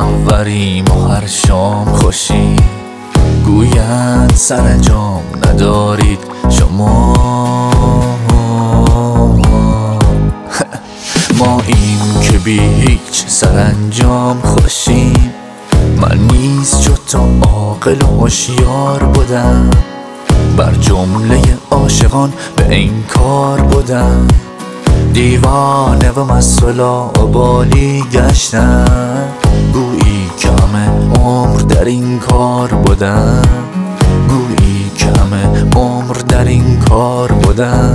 منوریم و هر شام خوشی گویند سرانجام ندارید شما. ما این که بی هیچ سرانجام خوشیم. من نیز چو تو عاقل و هوشیار بودم، بر جمله عاشقان به این کار بودم. دیوانه و مست و لاابالی گشتم، گویی که همه عمر در این کار بودم، گویی که همه عمر در این کار بودم.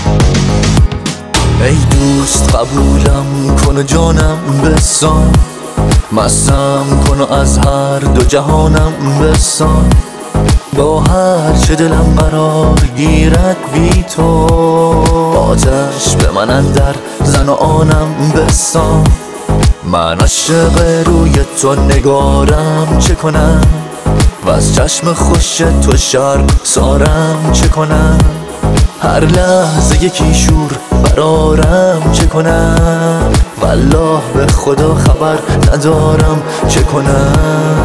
ای دوست قبولم کن و جانم بسان، مستم کن و از هر دو جهانم بسان. با هر چه دلم قرار گیرد بی تو، آتش به من اندر زن و آنم بسان. من عاشق روی تو نگارم چه کنم، و از چشم خوش تو شرم سارم چه کنم. هر لحظه یکی شور برارم چه کنم، والله به خدا خبر ندارم چه کنم.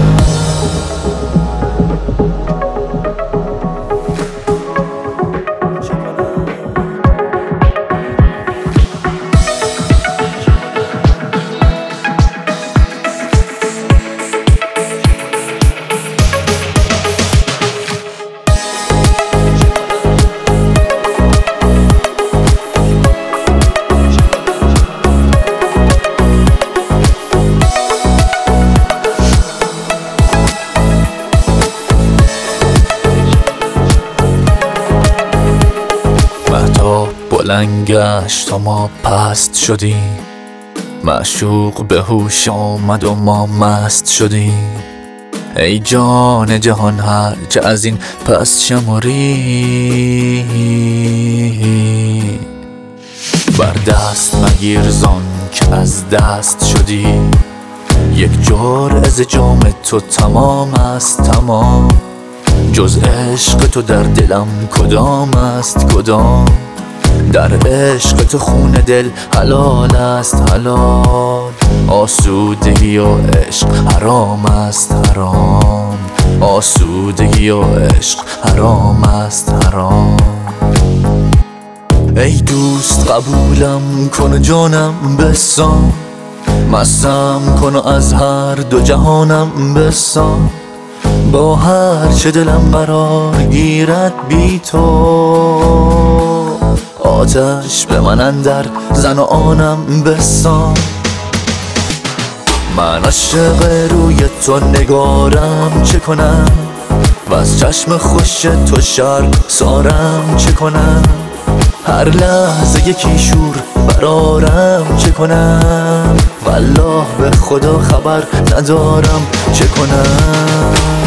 بلند گشت و ما پست شدیم، معشوق به هوش آمد و ما مست شدیم. ای جان جهان هر چه از این پس شماری، بر دست مگیر زان که از دست شدی. یک جرعه ز جام تو تمام است تمام، جز عشق تو در دلم کدام است کدام. در عشق تو خون دل حلال است حلال، آسودگی و عشق حرام است حرام، آسودگی و عشق حرام است حرام. ای دوست قبولم کن و جانم بسان، مستم کن و از هر دو جهانم بسان. با هر چه دلم قرار گیرد بی تو، آتش به من اندر زن و آنم بسان. من عاشق روی تو نگارم چه کنم، و از چشم خوش تو شرم سارم چه کنم. هر لحظه یکی شور برارم چه کنم، والله به خدا خبر ندارم چه کنم.